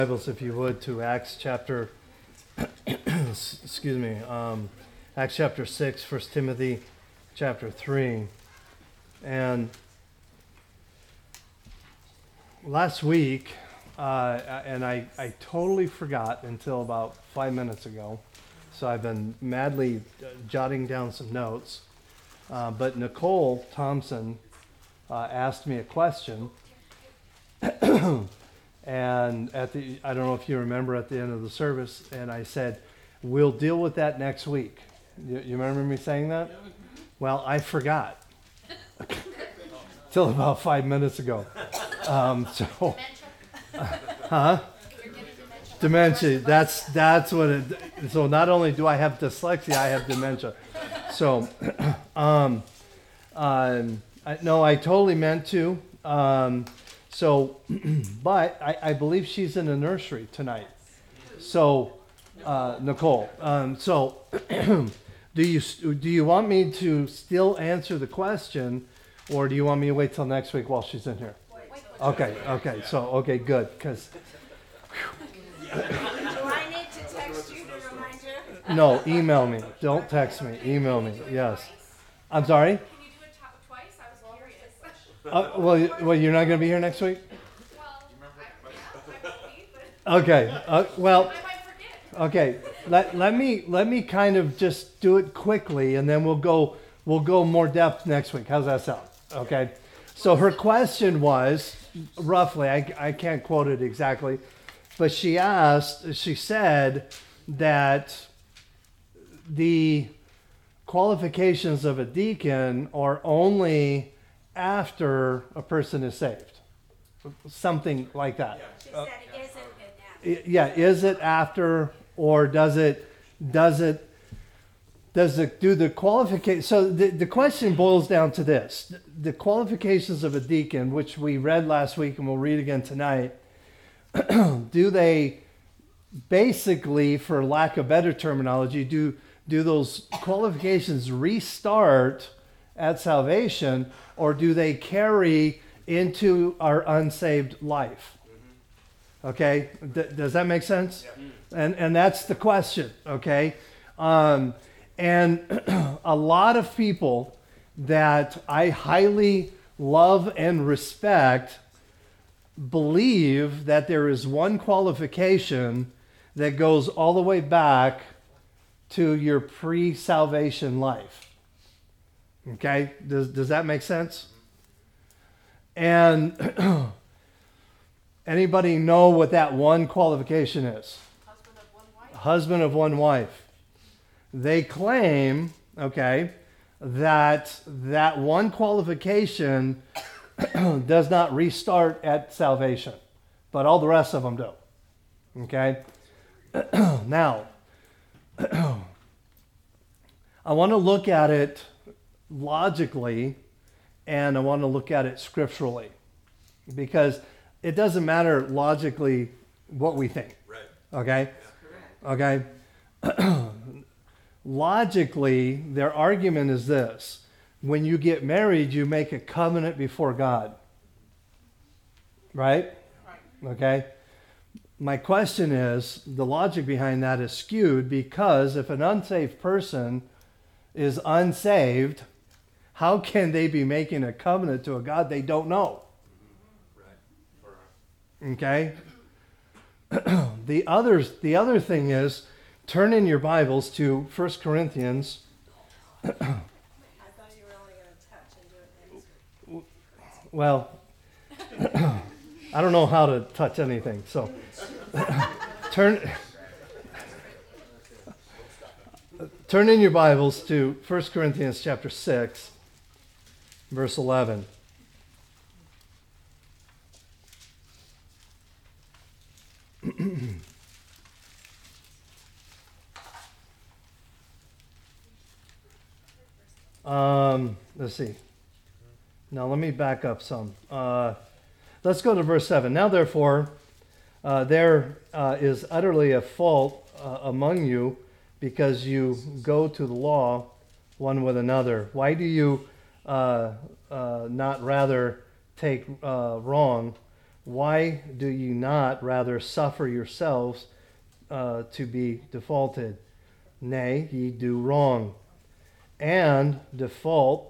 Bibles, if you would, to Acts chapter, Acts chapter 6, 1 Timothy chapter 3. And last week, I totally forgot until about 5 minutes ago, so I've been madly jotting down some notes. But Nicole Thompson asked me a question. And I don't know if you remember at the end of the service, and I said, we'll deal with that next week. You remember me saying that? Well, I forgot. Till about 5 minutes ago. Dementia. That's what it, so not only do I have dyslexia, I have dementia. So, no, I totally meant to. But I believe she's in the nursery tonight. So, Nicole, do you want me to still answer the question, or do you want me to wait till next week while she's in here? Okay, good, because. Do I need to text you to remind you? No, email me. Don't text me. Email me. Yes. I'm sorry? Can you do it twice? I was curious. Well, you're not going to be here next week? Well, I will be, but Okay. I might forget. Okay. Let me kind of just do it quickly, and then we'll go more depth next week. How's that sound? Okay. So her question was, roughly, I can't quote it exactly, but she said that the qualifications of a deacon are only after a person is saved. Something like that. She said it isn't enough. Yeah, is it after, or does it do the qualification? So the question boils down to this. The qualifications of a deacon, which we read last week and we'll read again tonight, do they basically, for lack of better terminology, do those qualifications restart at salvation, or do they carry into our unsaved life? Okay, does that make sense? Yeah. And that's the question, okay? And a lot of people that I highly love and respect believe that there is one qualification that goes all the way back to your pre-salvation life. Okay? Does that make sense? And anybody know what that one qualification is? Husband of one wife. Husband of one wife. They claim, okay, that one qualification does not restart at salvation, but all the rest of them do. Okay? Now, I want to look at it logically, and I want to look at it scripturally, because it doesn't matter logically what we think. Right. Okay? Okay? Logically, their argument is this. When you get married, you make a covenant before God. Right? Right. Okay? My question is, the logic behind that is skewed, because if an unsaved person is unsaved, how can they be making a covenant to a God they don't know? Right. Okay? The other thing is, turn in your Bibles to 1 Corinthians. I thought you were only going to touch and do it next week. Well, I don't know how to touch anything, so turn in your Bibles to 1 Corinthians chapter 6, verse 11. Let's see. Now let me back up some. Let's go to verse 7. Now therefore, there is utterly a fault among you, because you go to the law one with another. Why do you not rather take wrong Why do you not rather suffer yourselves to be defaulted? Nay, ye do wrong. And defraud,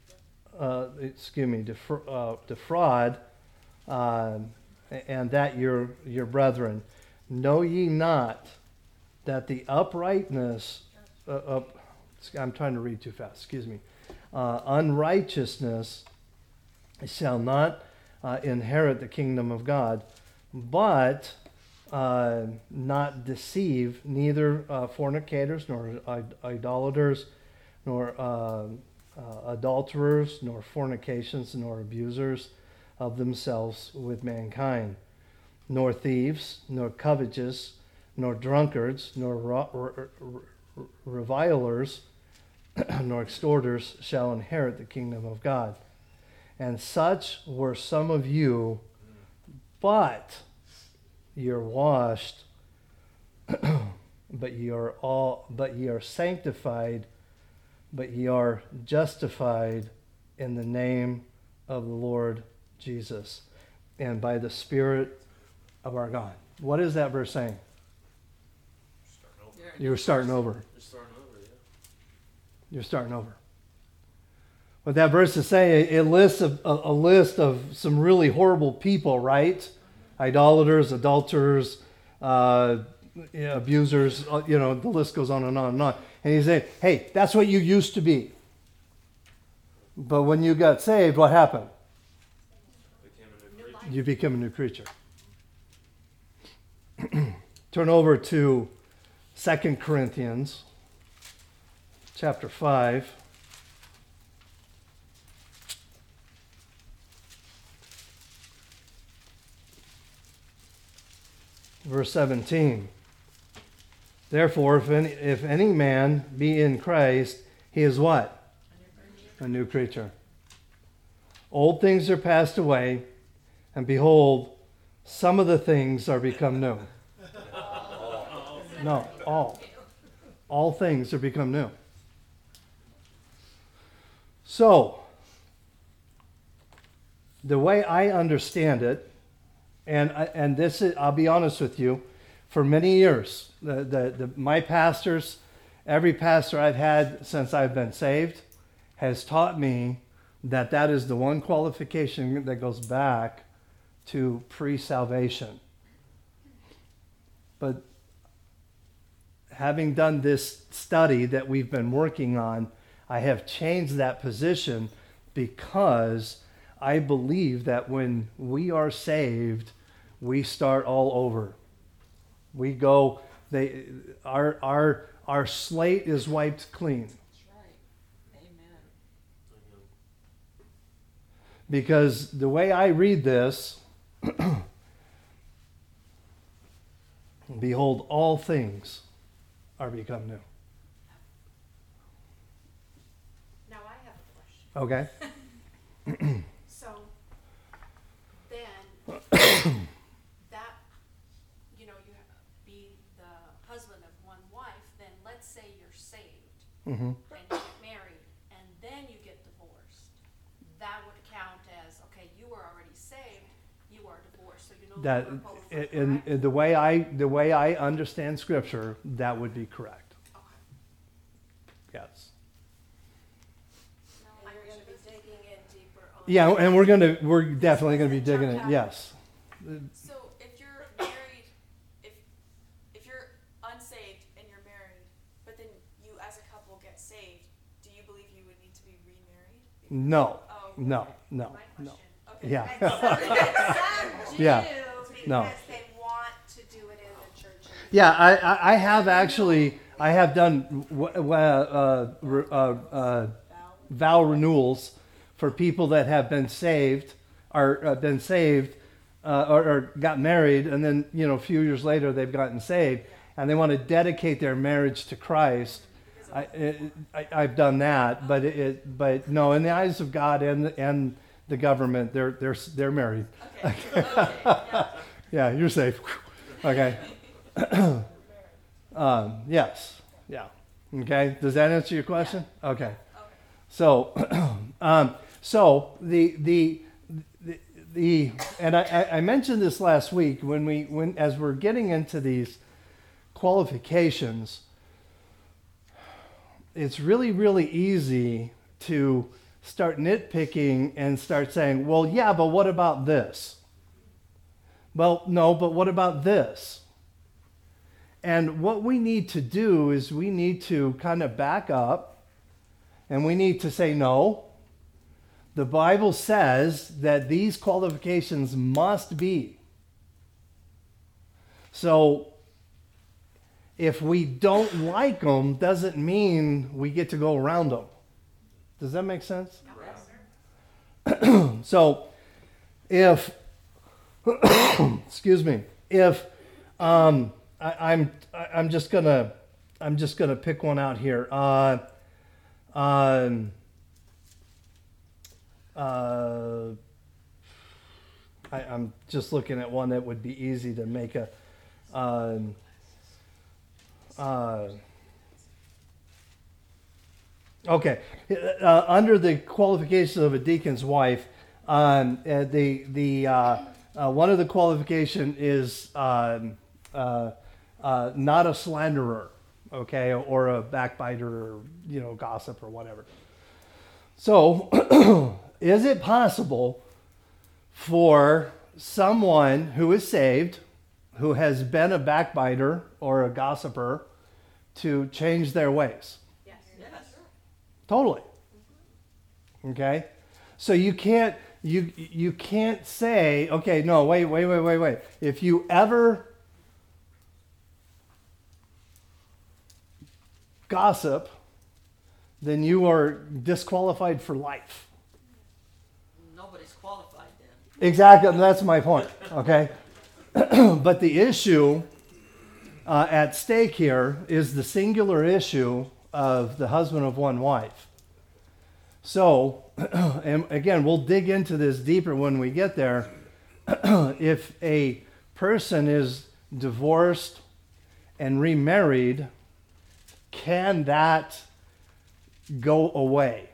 and that your brethren. Know ye not that the uprightness, I'm trying to read too fast, excuse me. Unrighteousness shall not inherit the kingdom of God, but not deceive neither fornicators, nor idolaters, nor adulterers, nor fornications, nor abusers of themselves with mankind, nor thieves, nor covetous, nor drunkards, nor revilers, nor extorters shall inherit the kingdom of God. And such were some of you, but ye are washed, but ye are sanctified, but ye are justified in the name of the Lord Jesus, and by the Spirit of our God. What is that verse saying? You were starting over. You're starting over. What that verse is saying, it lists a list of some really horrible people, right? Idolaters, adulterers, abusers, the list goes on and on and on. And he's saying, hey, that's what you used to be. But when you got saved, what happened? You became a new creature. Turn over to 2 Corinthians chapter 5. Verse 17. Therefore, if any man be in Christ, he is what? A new creature. Old things are passed away, and behold, some of the things are become new. No, all. All things are become new. So, the way I understand it, and this is, I'll be honest with you, for many years, my pastors, every pastor I've had since I've been saved, has taught me that is the one qualification that goes back to pre-salvation. But having done this study that we've been working on, I have changed that position because I believe that when we are saved, we start all over. We go, our slate is wiped clean. That's right. Amen. Because the way I read this, behold, all things are become new. Now I have a question. Okay? So then that, you be the husband of one wife, then let's say you're saved Mm-hmm. and you get married and then you get divorced. That would count as, okay, you were already saved, you are divorced, so you know That in the way I understand Scripture, that would be correct. Okay. Yes. And you're going to be digging in deeper on. Yeah, and we're definitely gonna be digging it. Yes. So if you're married, if you're unsaved and you're married, but then you as a couple get saved, do you believe you would need to be remarried? No. Oh, No. My No. question. okay. Yeah. And some do Yeah. because No. they want to do it in the church. Yeah, I have actually done vow renewals for people that have been saved or got married, and then a few years later they've gotten saved, and they want to dedicate their marriage to Christ. I've done that, but no, in the eyes of God and the government, they're married. Okay. Yeah. Yeah, you're safe. Okay. Yes. Yeah. Okay. Does that answer your question? Okay. Okay. So, so the I mentioned this last week as we're getting into these qualifications, it's really, really easy to start nitpicking and start saying, well, yeah, but what about this? Well, no, but what about this? And what we need to do is we need to kind of back up and we need to say, no, the Bible says that these qualifications must be. So if we don't like them, doesn't mean we get to go around them. Does that make sense? So if, excuse me, if I'm just gonna pick one out here. I'm just looking at one that would be easy to make a. Okay, under the qualifications of a deacon's wife, one of the qualification is not a slanderer, okay, or a backbiter, or gossip or whatever. So, is it possible for someone who is saved, who has been a backbiter or a gossiper, to change their ways? Yes. Totally. Okay? So you can't say, okay, no, wait. If you ever gossip, then you are disqualified for life. Nobody's qualified then. Exactly, that's my point, okay? But the issue at stake here is the singular issue of the husband of one wife. So, and again, we'll dig into this deeper when we get there. If a person is divorced and remarried, can that go away?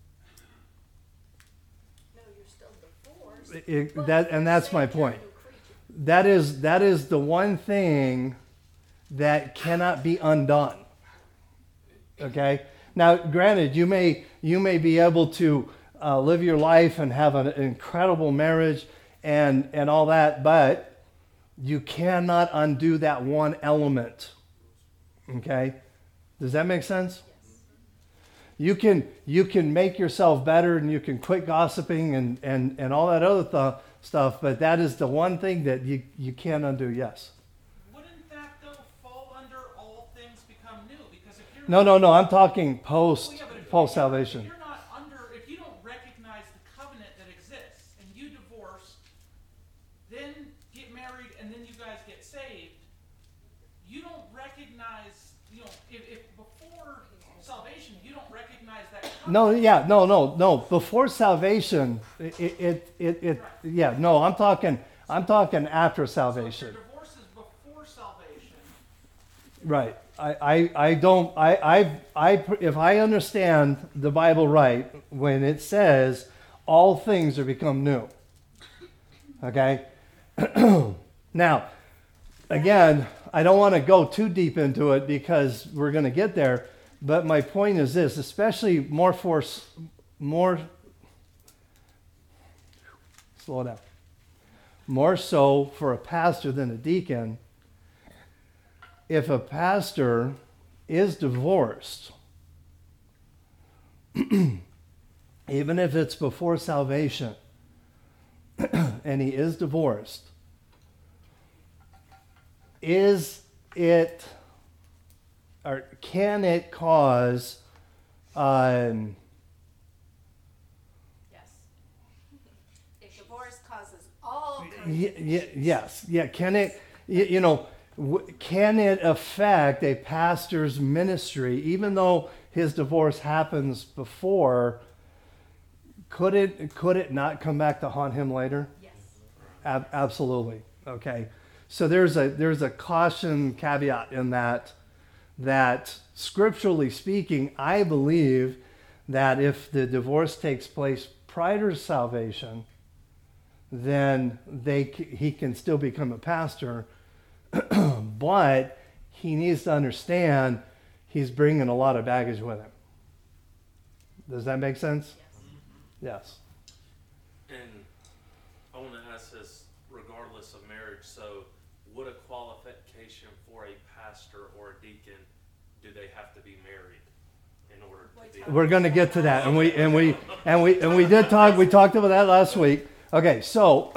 No, you're still divorced. That's my point. That is the one thing that cannot be undone. Okay. Now, granted, you may be able to live your life and have an incredible marriage and all that, but you cannot undo that one element. Okay. Does that make sense? Yes. You can make yourself better and you can quit gossiping and all that other stuff, but that is the one thing that you can't undo. Yes. Wouldn't that though fall under all things become new? Because if you're No. I'm talking post salvation. If you're not under, if you don't recognize the covenant that exists, and you divorce, then get married, and then you guys get saved, you don't recognize, if before salvation you don't recognize that covenant. No. Before salvation, I'm talking after salvation. So if your divorce is before salvation. Right. If I understand the Bible right, when it says all things are become new. Okay? Now, again, I don't want to go too deep into it because we're going to get there, but my point is this, especially slow down. More so for a pastor than a deacon. If a pastor is divorced, even if it's before salvation, and he is divorced, can it cause Yes. If divorce causes all kinds of yes. Can it, can it affect a pastor's ministry, even though his divorce happens before? Could it not come back to haunt him later? Yes. Absolutely. Okay. So there's a caution caveat in that scripturally speaking, I believe that if the divorce takes place prior to salvation, then he can still become a pastor, but he needs to understand he's bringing a lot of baggage with him. Does that make sense? Yes. And I want to ask this regardless of marriage. So would a qualification for a pastor or a deacon, do they have to be married in order to be? We're going to get to that, and we did talk. We talked about that last week. Okay, so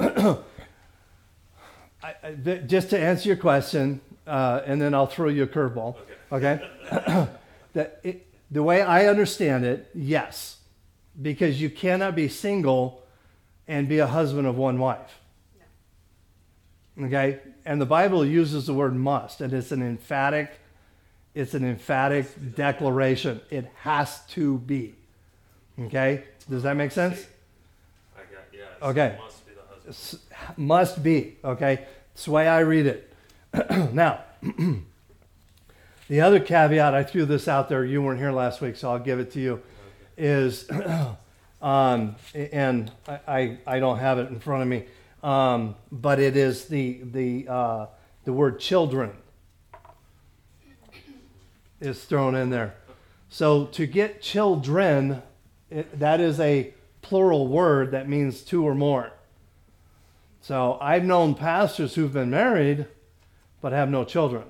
just to answer your question, and then I'll throw you a curveball. Okay. The way I understand it, yes, because you cannot be single and be a husband of one wife. Okay, and the Bible uses the word must, and it's an emphatic declaration. It has to be. Okay, does that make sense? I got, yeah. Okay. It must be the husband. Must be. Okay, that's the way I read it. Now, the other caveat, I threw this out there. You weren't here last week, so I'll give it to you. Is, and I don't have it in front of me, but it is the word children is thrown in there. So to get children, that is a plural word that means two or more. So I've known pastors who've been married but have no children.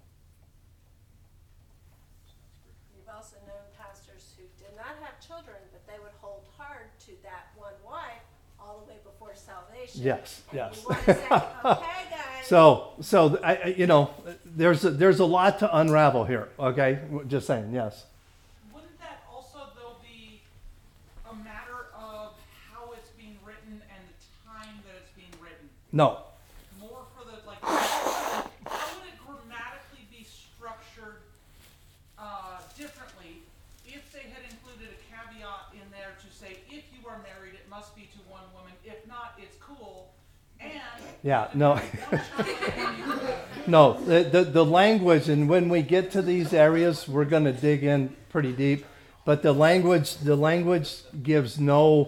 You've also known pastors who did not have children, but they would hold hard to that one wife all the way before salvation. Yes, And yes. you want to say, okay, guys. So there's a lot to unravel here. Okay, just saying. Yes. Wouldn't that also, though, be a matter of how it's being written and the time that it's being written? No. More for the, like, how would it grammatically be structured differently if they had included a caveat in there to say, if you are married, it must be to one woman. If not, it's cool. And Yeah. No. one child. No. The language, and when we get to these areas, we're going to dig in pretty deep. But the language gives no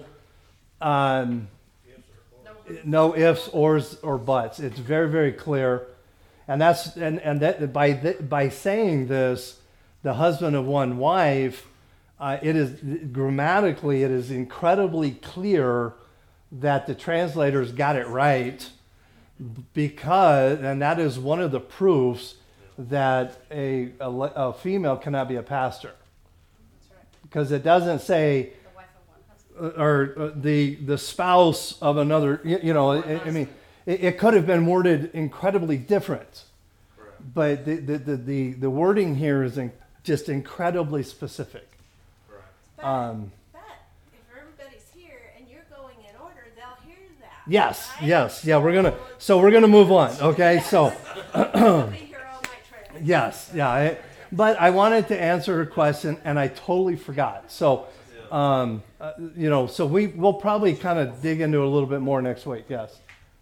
ifs, ors, or buts. It's very, very clear, and that by saying this, the husband of one wife, it is grammatically it is incredibly clear that the translators got it right, because, and that is one of the proofs that a female cannot be a pastor, That's right. because it doesn't say The wife of one husband. or the spouse of another. I mean, it could have been worded incredibly different, Correct. but the wording here is just incredibly specific. Correct. But if everybody's here and you're going in order, they'll hear that. Yes, right? yes, yeah. We're gonna move on. Okay, so They'll be here all night trying to. yes, yeah. But I wanted to answer her question, and I totally forgot. So, so we'll probably kind of dig into it a little bit more next week. Yes.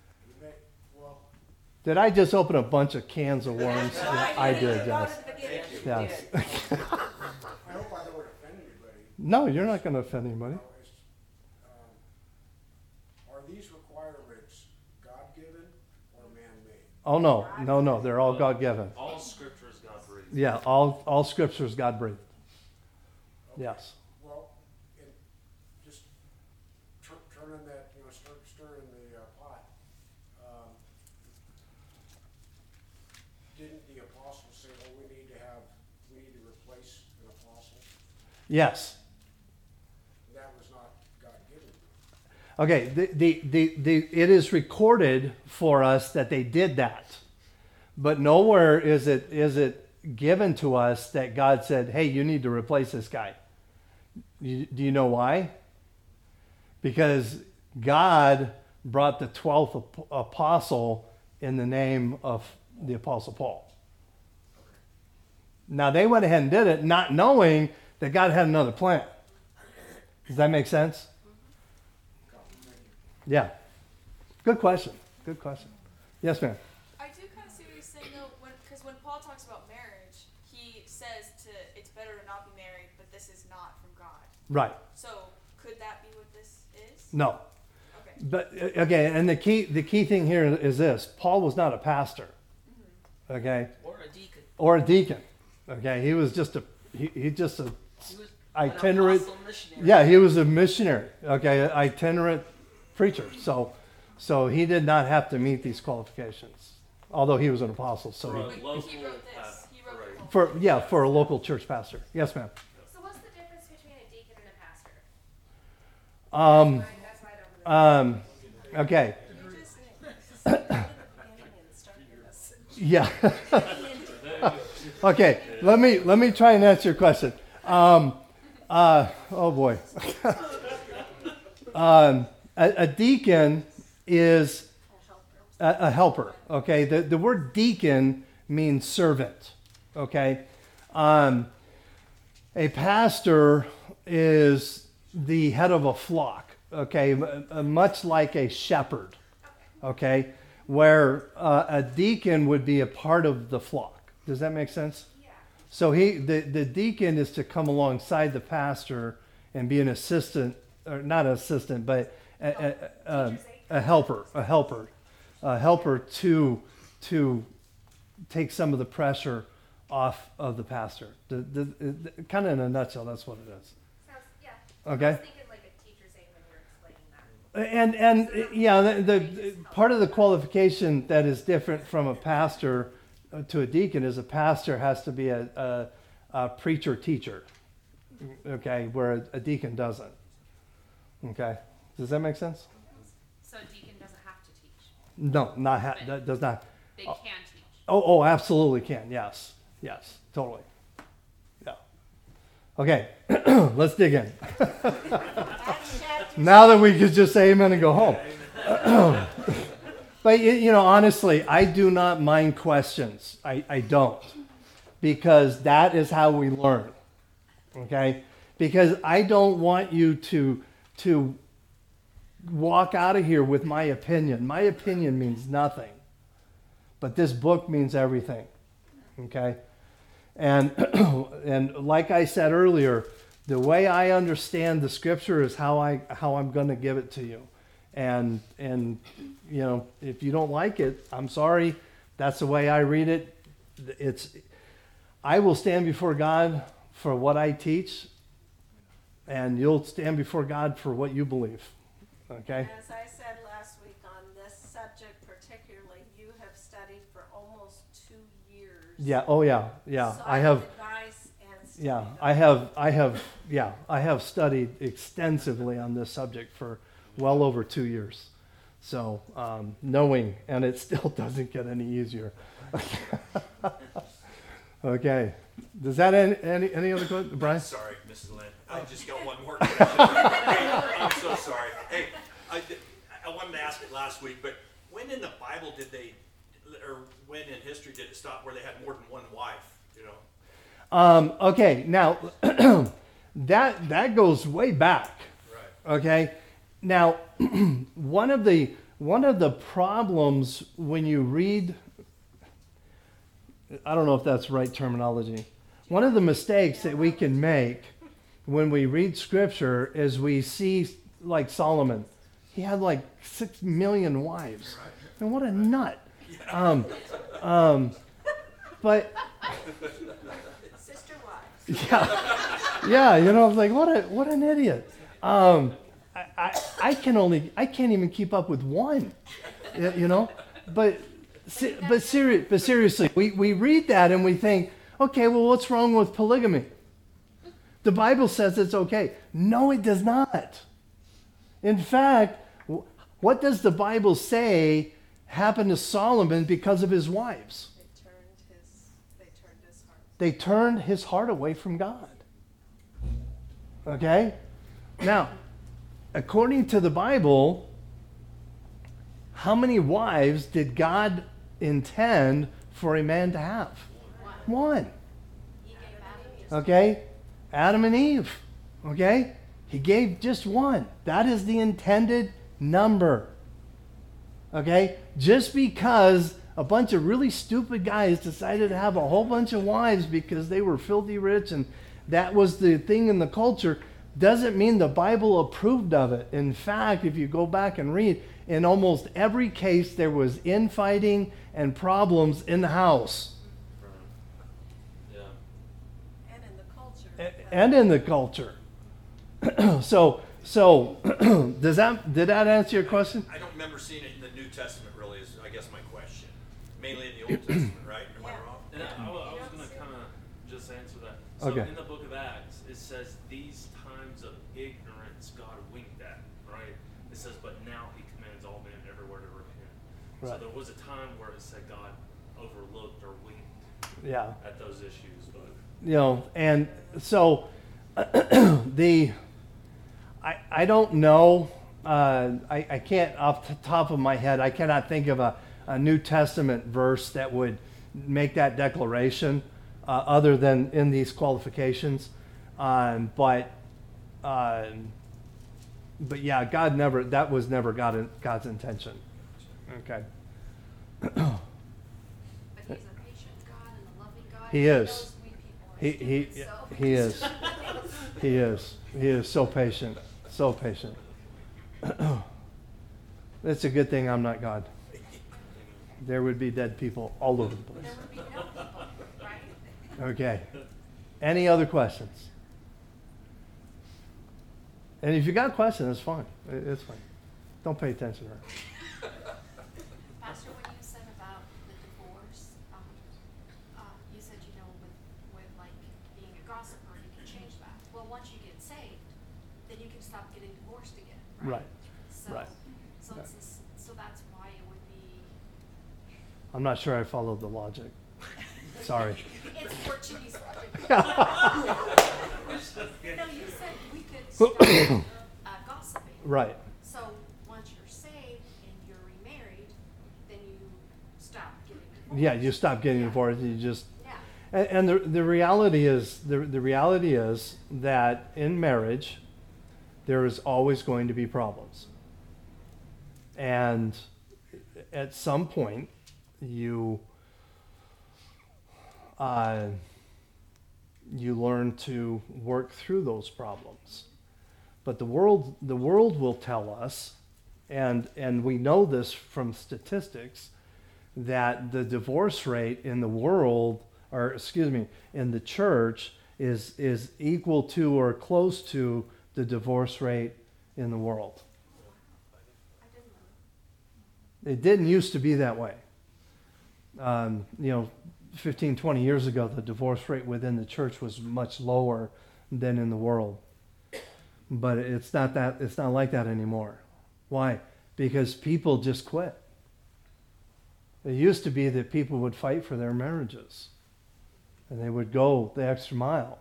Did I just open a bunch of cans of worms? Yeah, I did. Yes. Yes. I hope I don't offend anybody. No, you're not going to offend anybody. Are these requirements God-given or man-made? Oh no. They're all God-given. All scripture is God breathed. Yeah, all Scripture is God-breathed. Yes. Well, just turning that, stirring the pot. Didn't the apostles say, we need to replace an apostle? Yes. That was not God-given. Okay. It is recorded for us that they did that, but nowhere is it given to us that God said, "Hey, you need to replace this guy." Do you know why? Because God brought the 12th apostle in the name of the Apostle Paul. Now, they went ahead and did it not knowing that God had another plan. Does that make sense? Yeah. Good question. Yes, ma'am. I do kind of see what you're saying though, because when Paul talks about marriage, he says it's better to not be married, but this is not from God. Right. So could that be what this is? No. Okay. but okay, and the key thing here is this: Paul was not a pastor, okay, Or a deacon. or a deacon, okay. He was just he just a He was itinerant. an apostle missionary. Yeah, he was a missionary, okay, an itinerant preacher. So he did not have to meet these qualifications, although he was an apostle. So For a But local he wrote this. He wrote right. the for a local church pastor. Yes, ma'am. So what's the difference between a deacon and a pastor? That's why I don't really. Okay. You just start at the beginning and start your message. Yeah. Okay. Let me try and answer your question. Oh boy. A deacon is a helper. Okay. The word deacon means servant. Okay. A pastor is the head of a flock. Okay. Much like a shepherd. Okay. Where a deacon would be a part of the flock. Does that make sense? Yeah. So the deacon is to come alongside the pastor and be an assistant, or not an assistant, but a helper to take some of the pressure off of the pastor. Kind of in a nutshell, that's what it is. Sounds, yeah. Okay. I was thinking like a teacher's aide when you were explaining that. And yeah, the part of the qualification that is different from a pastor to a deacon is a pastor has to be a preacher teacher, okay, where a deacon doesn't. Okay, does that make sense? So a deacon doesn't have to teach. No, that does not. They can teach. Oh, absolutely can. Yes, totally. Yeah. Okay, let's dig in. Now that we could just say amen and go home. But, honestly, I do not mind questions. I don't. Because that is how we learn. Okay? Because I don't want you to walk out of here with my opinion. My opinion means nothing. But this book means everything. Okay? And and like I said earlier, the way I understand the scripture is how I'm going to give it to you. And if you don't like it, I'm sorry. That's the way I read it. I will stand before God for what I teach, and you'll stand before God for what you believe. Okay? As I said last week on this subject particularly, you have studied for almost 2 years. Yeah. Oh yeah. Yeah. I have. Advice and studied Yeah. on I have studied extensively on this subject for well over 2 years. So knowing, and it still doesn't get any easier. Okay. Does that any other question, Brian? Sorry, Mrs. Lynn. I just got one more question. I'm so sorry. Hey, I wanted to ask it last week, but when in the Bible when in history did it stop where they had more than one wife? Okay. Now that goes way back. Right. Okay. Now, one of the problems when you read, I don't know if that's right terminology. One of the mistakes that we can make when we read scripture is we see like Solomon. He had like 6 million wives. Right. And what a nut. But sister wives. yeah, like what an idiot. I can't even keep up with one, but seriously, we read that and we think, okay, well, what's wrong with polygamy? The Bible says it's okay. No, it does not. In fact, what does the Bible say happened to Solomon because of his wives? They turned his heart away from God. Okay? Now, according to the Bible, how many wives did God intend for a man to have? One. Okay? Adam and Eve. Okay? He gave just one. That is the intended number. Okay? Just because a bunch of really stupid guys decided to have a whole bunch of wives because they were filthy rich and that was the thing in the culture, doesn't mean the Bible approved of it. In fact, if you go back and read, in almost every case there was infighting and problems in the house Yeah. And in the culture. and in the culture. So did that answer your question? I don't remember seeing it in the New Testament really is, I guess, my question. Mainly in the Old Testament, right? Am I Yeah. wrong? And I was going to kind of just answer that. So Okay. in the book of Acts, it says these times of ignorance God winked at, right? It says, but now he commands all men everywhere to repent. So Right. there was a time where it said God overlooked or winked Yeah. at those issues, but And so I don't know. I can't, off the top of my head, I cannot think of a New Testament verse that would make that declaration other than in these qualifications. But yeah, that was never God's intention. Okay. But he's a patient God and a loving God. He and is. knows we people are He stupid, so- he is. He is. He is so patient. So patient. It's a good thing I'm not God. There would be dead people all over the place. There would be no people, right? Okay. Any other questions? And if you got a question, it's fine. It's fine. Don't pay attention to her. Pastor, when you said about the divorce, you said, with like being a gossiper, you can change that. Well, once you get saved, then you can stop getting divorced again, right? Right. So, Right. so that's why it would be, I'm not sure I followed the logic. Sorry. it's Portuguese logic. No, you said we could stop gossiping. Right. So once you're saved and you're remarried, then you stop getting divorced. Yeah, you stop getting Yeah. divorced. You just Yeah. and the reality is the reality is that in marriage there is always going to be problems. And at some point you learn to work through those problems. But the world will tell us, and we know this from statistics, that the divorce rate in the world, or excuse me, in the church is equal to or close to the divorce rate in the world. I didn't know. It didn't used to be that way. 15, 20 years ago, the divorce rate within the church was much lower than in the world. But it's not like that anymore. Why? Because people just quit. It used to be that people would fight for their marriages. And they would go the extra mile.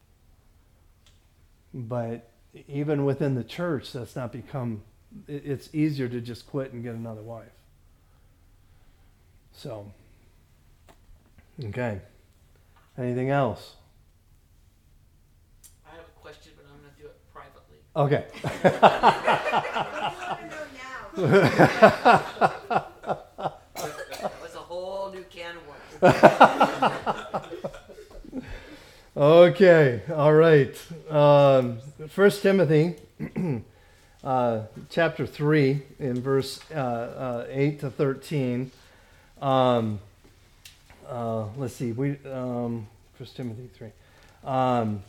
But even within the church, that's not become, it's easier to just quit and get another wife. So, okay. Anything else? I have a question, but I'm gonna do it privately. Okay. You want to know now. That was a whole new can of worms. Okay. All right. 1 Timothy chapter 3 in verse 8 to 13. Let's see. 1 Timothy 3. I'm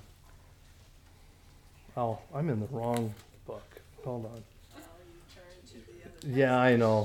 in the wrong book. Hold on. Yeah, I know.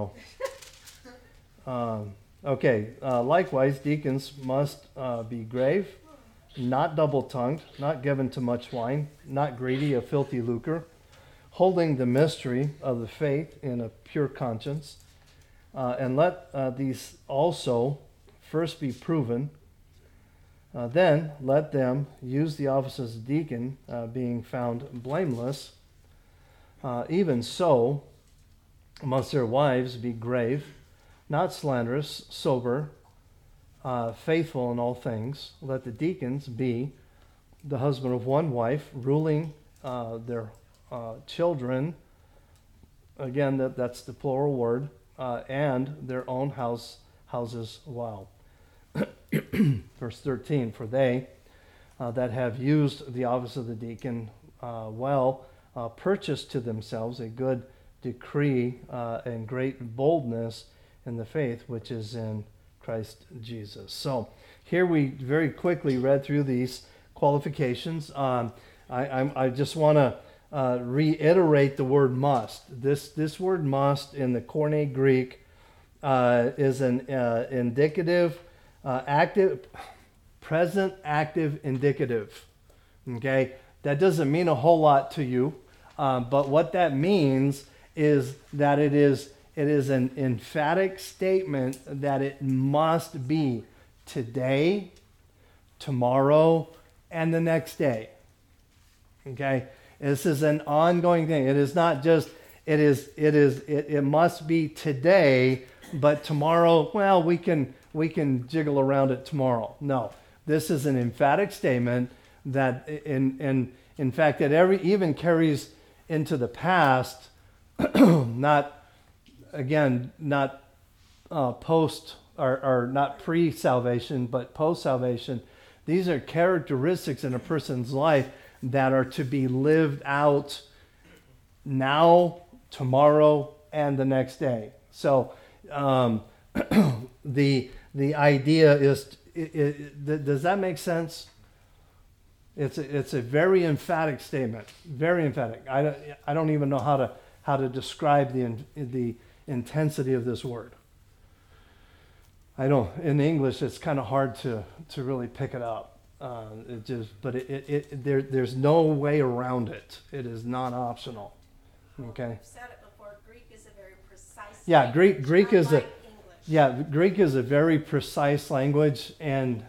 Okay. Likewise, deacons must be grave, not double-tongued, not given to much wine, not greedy of filthy lucre, holding the mystery of the faith in a pure conscience. And let these also first be proven. Then let them use the office as a deacon, being found blameless. Even so, must their wives be grave, not slanderous, sober, faithful in all things. Let the deacons be the husband of one wife, ruling their children. Again, that's the plural word. And their own houses well. Verse 13, for they that have used the office of the deacon purchased to themselves a good decree and great boldness in the faith which is in Christ Jesus. So here we very quickly read through these qualifications. I just want to reiterate the word must. This word must in the Koine Greek is an indicative, active, present active indicative. Okay, that doesn't mean a whole lot to you, but what that means is that it is an emphatic statement that it must be today, tomorrow, and the next day. Okay, this is an ongoing thing. It is not just it must be today, but tomorrow, well, we can jiggle around it tomorrow. No, this is an emphatic statement that in fact that even carries into the past, not post or not pre-salvation, but post-salvation. These are characteristics in a person's life that are to be lived out now, tomorrow, and the next day. So the idea is, does that make sense? It's a very emphatic statement, very emphatic. I don't even know how to describe the intensity of this word. I don't. In English, it's kind of hard to really pick it up. There's no way around it. It is not optional. Okay. I've said it before. Greek is a very precise. Yeah, Greek is unlike English. Greek is a very precise language, and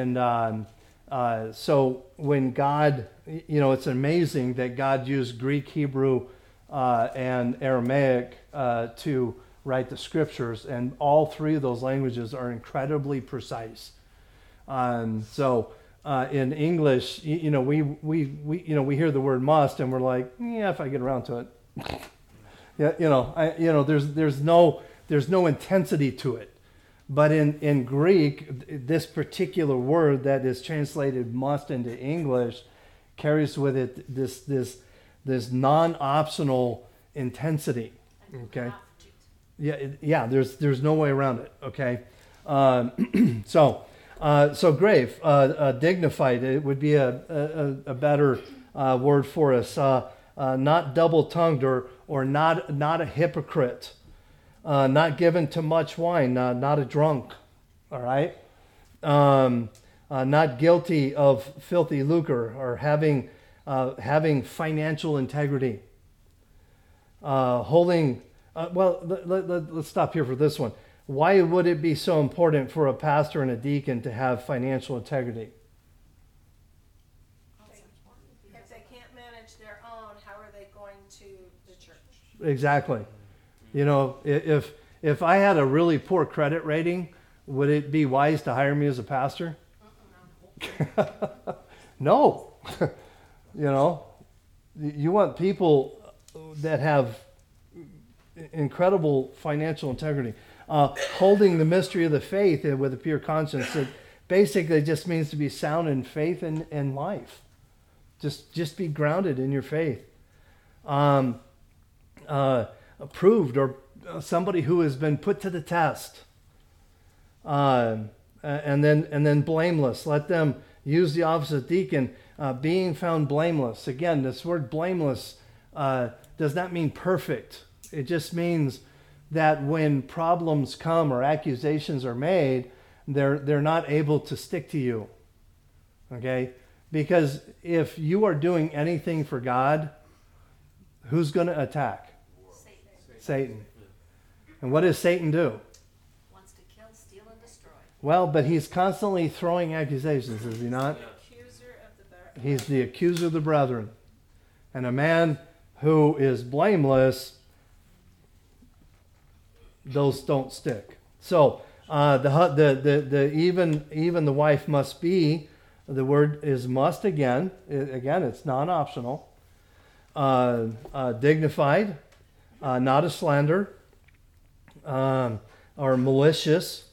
so when God, it's amazing that God used Greek, Hebrew, and Aramaic to write the scriptures, and all three of those languages are incredibly precise. So in English, we hear the word must, and we're like, yeah, if I get around to it, there's no intensity to it. But in Greek, this particular word that is translated must into English carries with it this non-optional intensity. Okay. Yeah. There's no way around it. Okay. So grave, dignified. It would be a better word for us. Not double-tongued or not a hypocrite. Not given to much wine. Not a drunk. All right. Not guilty of filthy lucre or having financial integrity. Let's stop here for this one. Why would it be so important for a pastor and a deacon to have financial integrity? If they can't manage their own, how are they going to the church? Exactly. If I had a really poor credit rating, would it be wise to hire me as a pastor? No. You want people that have incredible financial integrity. Holding the mystery of the faith with a pure conscience. It basically just means to be sound in faith and life. Just be grounded in your faith. Approved, or somebody who has been put to the test. And then blameless. Let them use the office of deacon, being found blameless. Again, this word blameless does not mean perfect. It just means that when problems come or accusations are made, they're not able to stick to you. Okay? Because if you are doing anything for God, who's going to attack? Satan. And what does Satan do? Wants to kill, steal, and destroy. Well, but he's constantly throwing accusations, is he not? He's the accuser of the brethren. And a man who is blameless, those don't stick. So even the wife must be. The word is must again. Again, it's non-optional. Dignified, not a slander, or malicious.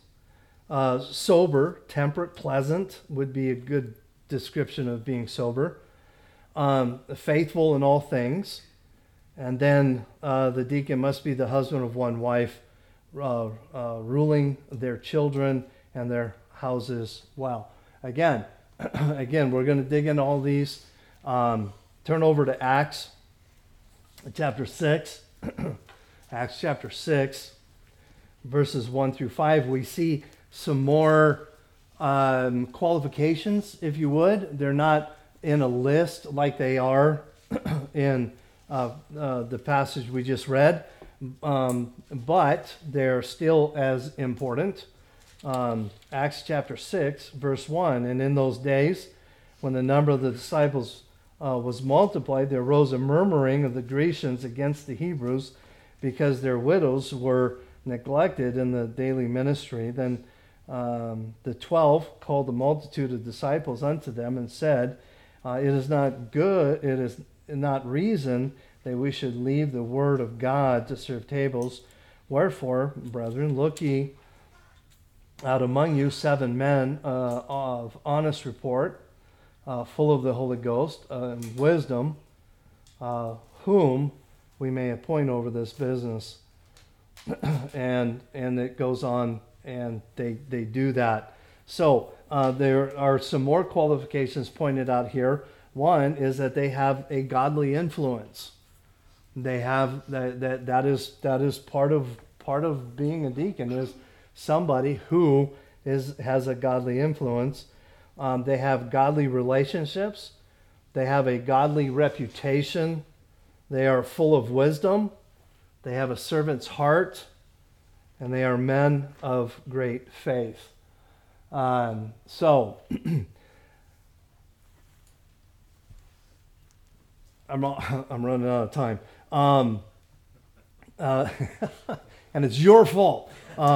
Sober, temperate, pleasant would be a good description of being sober. faithful in all things. And then the deacon must be the husband of one wife, ruling their children and their houses well. Again, we're going to dig into all these. Turn over to Acts chapter 6. Acts chapter 6, verses 1 through 5. We see some more qualifications, if you would. They're not in a list like they are in the passage we just read, but they're still as important. Acts chapter 6, verse 1, and in those days, when the number of the disciples was multiplied, there arose a murmuring of the Grecians against the Hebrews, because their widows were neglected in the daily ministry. Then the 12 called the multitude of disciples unto them and said, it is not reason that we should leave the word of God to serve tables. Wherefore, brethren, look ye out among you 7 men of honest report, full of the Holy Ghost and wisdom, whom we may appoint over this business. and it goes on, and they do that. So there are some more qualifications pointed out here. One is that they have a godly influence. They have that is part of being a deacon, is somebody who has a godly influence. They have godly relationships. They have a godly reputation. They are full of wisdom. They have a servant's heart, and they are men of great faith. So I'm running out of time, and it's your fault.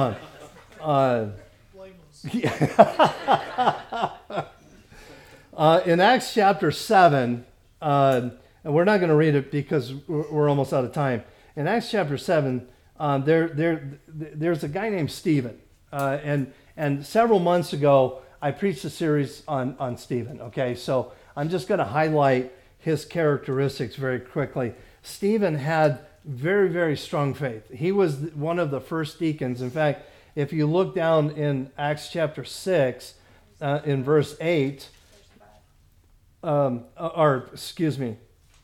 In Acts chapter 7, and we're not going to read it because we're almost out of time. In Acts chapter 7, there's a guy named Stephen, and several months ago I preached a series on Stephen. Okay, so I'm just going to highlight his characteristics very quickly. Stephen had very, very strong faith. He was one of the first deacons. In fact, if you look down in Acts chapter 6, in verse 8, or excuse me,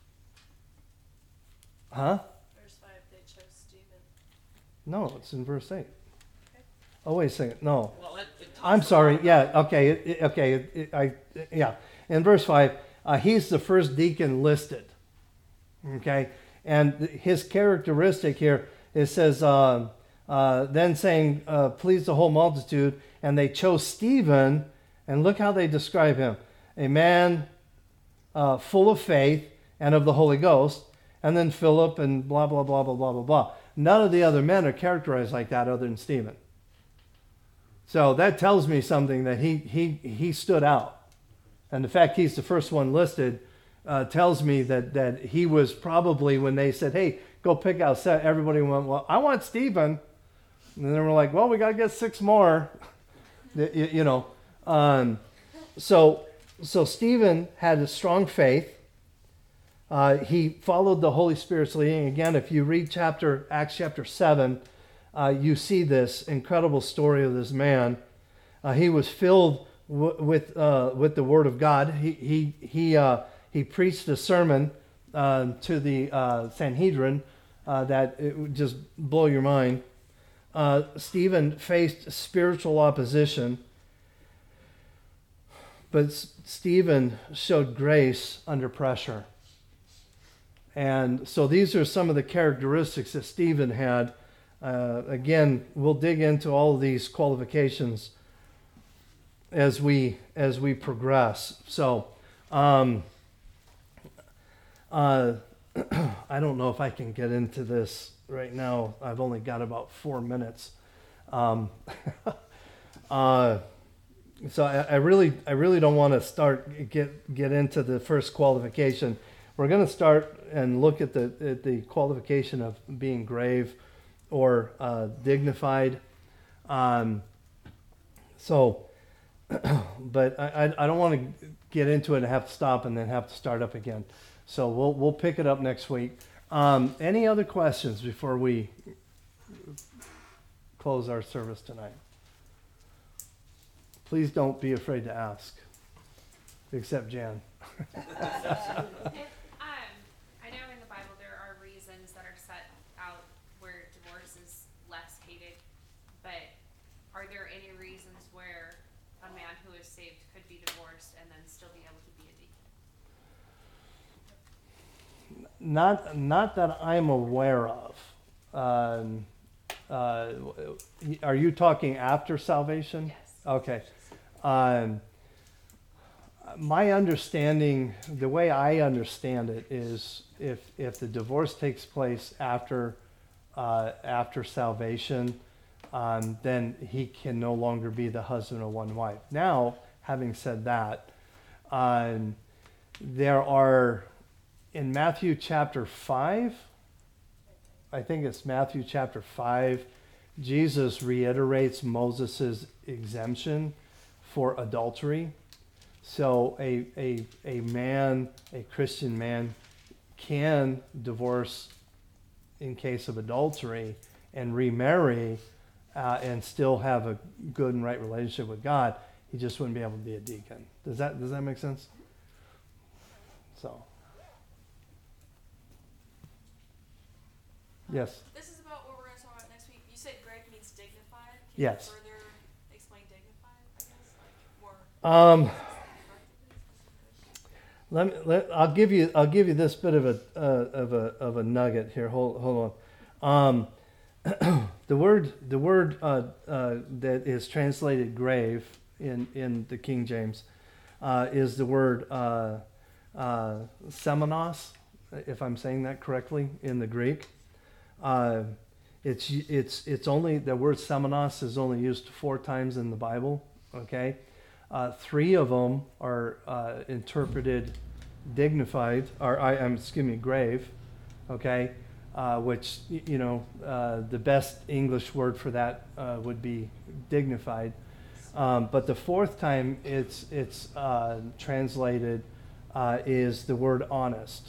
huh? Verse 5, they chose Stephen. No, it's in verse 8. Okay. Oh, wait a second. No. Well, it talks I'm sorry. about- Yeah, okay. Yeah. In verse 5, he's the first deacon listed. Okay? And his characteristic here, it says, then saying, please the whole multitude, and they chose Stephen, and look how they describe him. A man full of faith and of the Holy Ghost, and then Philip and blah, blah, blah, blah, blah, blah, blah. None of the other men are characterized like that other than Stephen. So that tells me something, that he stood out. And the fact he's the first one listed tells me that he was probably, when they said, hey, go pick out set, everybody went, well, I want Stephen. And then we're like, well, we got to get 6 more. So Stephen had a strong faith. He followed the Holy Spirit's leading. Again, if you read Acts chapter 7, you see this incredible story of this man. He was filled with the Word of God. He preached a sermon to the Sanhedrin that it would just blow your mind. Stephen faced spiritual opposition, but Stephen showed grace under pressure. And so these are some of the characteristics that Stephen had. Again, we'll dig into all of these qualifications as we progress. So I don't know if I can get into this right now. I've only got about 4 minutes. So I really don't want to get into the first qualification. We're going to start and look at the qualification of being grave or dignified. So but I don't want to get into it and have to stop and then have to start up again. So we'll pick it up next week. Any other questions before we close our service tonight? Please don't be afraid to ask, except Jan. I know in the Bible there are reasons that are set out where divorce is less hated, but are there any reasons where a man who is saved could be divorced and then still be able to be a deacon? Not that I'm aware of. Are you talking after salvation? Yes. Okay. My understanding, the way I understand it, is if the divorce takes place after salvation, then he can no longer be the husband of one wife. Now, having said that, there are in Matthew chapter 5, I think it's Matthew chapter 5, Jesus reiterates Moses' exemption for adultery. So a man, a Christian man, can divorce in case of adultery and remarry and still have a good and right relationship with God. He just wouldn't be able to be a deacon. Does that make sense? So. Yes. This is about what we're going to talk about next week. You said Greg means dignified. Can Yes. you further explain dignified, I guess? Like, more. I'll give you this bit of a nugget here. Hold on. The word that is translated grave in the King James is the word semenos, if I'm saying that correctly in the Greek. It's only, the word semenos is only used 4 times in the Bible. Okay. 3 of them are interpreted dignified, or grave, okay, which the best English word for that would be dignified. But the 4th time it's translated is the word honest.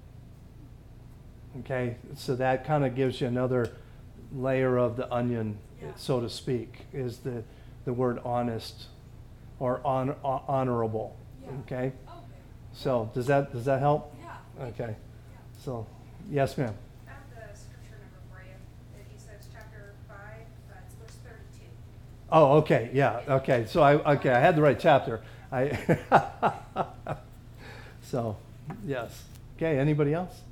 Okay, so that kind of gives you another layer of the onion, so to speak, is the word honest or honorable. Yeah. Okay, Oh, okay. so does that help? Yeah. Okay, so yes, ma'am. I have the scripture number for you. He says chapter 5, it's verse 32. Oh, okay, yeah, okay. So I had the right chapter. So yes. Okay, anybody else?